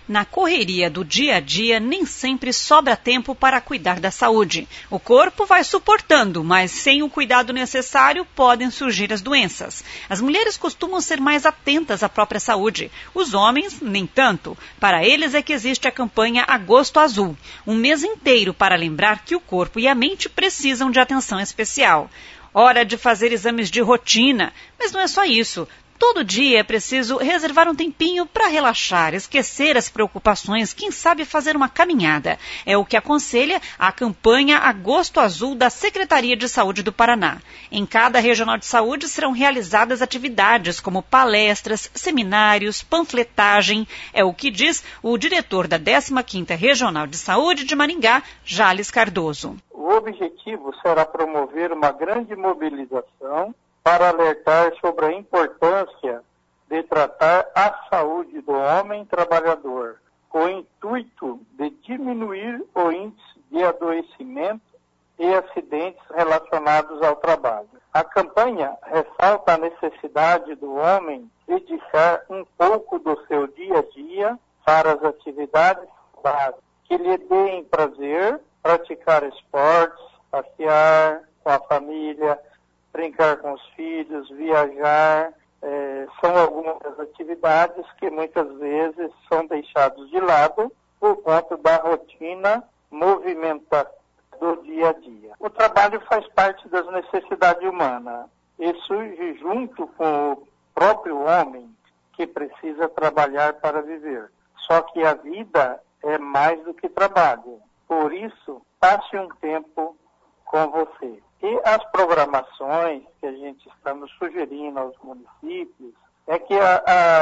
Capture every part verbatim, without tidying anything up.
Na correria do dia a dia, nem sempre sobra tempo para cuidar da saúde. O corpo vai suportando, mas sem o cuidado necessário podem surgir as doenças. As mulheres costumam ser mais atentas à própria saúde. Os homens, nem tanto. Para eles é que existe a campanha Agosto Azul, um mês inteiro para lembrar que o corpo e a mente precisam de atenção especial. Hora de fazer exames de rotina, mas não é só isso. Todo dia é preciso reservar um tempinho para relaxar, esquecer as preocupações, quem sabe fazer uma caminhada. É o que aconselha a campanha Agosto Azul da Secretaria de Saúde do Paraná. Em cada regional de saúde serão realizadas atividades como palestras, seminários, panfletagem. É o que diz o diretor da décima quinta Regional de Saúde de Maringá, Jales Cardoso. O objetivo será promover uma grande mobilização para alertar sobre a importância de tratar a saúde do homem trabalhador, com o intuito de diminuir o índice de adoecimento e acidentes relacionados ao trabalho. A campanha ressalta a necessidade do homem dedicar um pouco do seu dia a dia para as atividades básicas que lhe deem prazer, praticar esportes, passear com a família, brincar com os filhos, viajar, eh, são algumas das atividades que muitas vezes são deixadas de lado por conta da rotina movimentada do dia a dia. O trabalho faz parte das necessidades humanas e surge junto com o próprio homem que precisa trabalhar para viver. Só que a vida é mais do que trabalho. Por isso, passe um tempo com você. E as programações que a gente estamos sugerindo aos municípios é que a,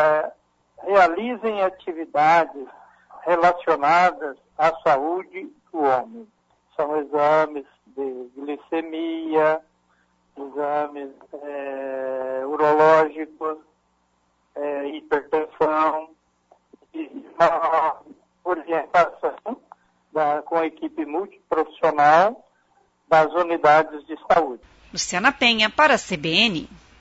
a, realizem atividades relacionadas à saúde do homem. São exames de glicemia, exames é, urológicos, é, hipertensão, e uma orientação da, com a equipe multiprofissional das unidades de saúde. Luciana Penha, para a C B N.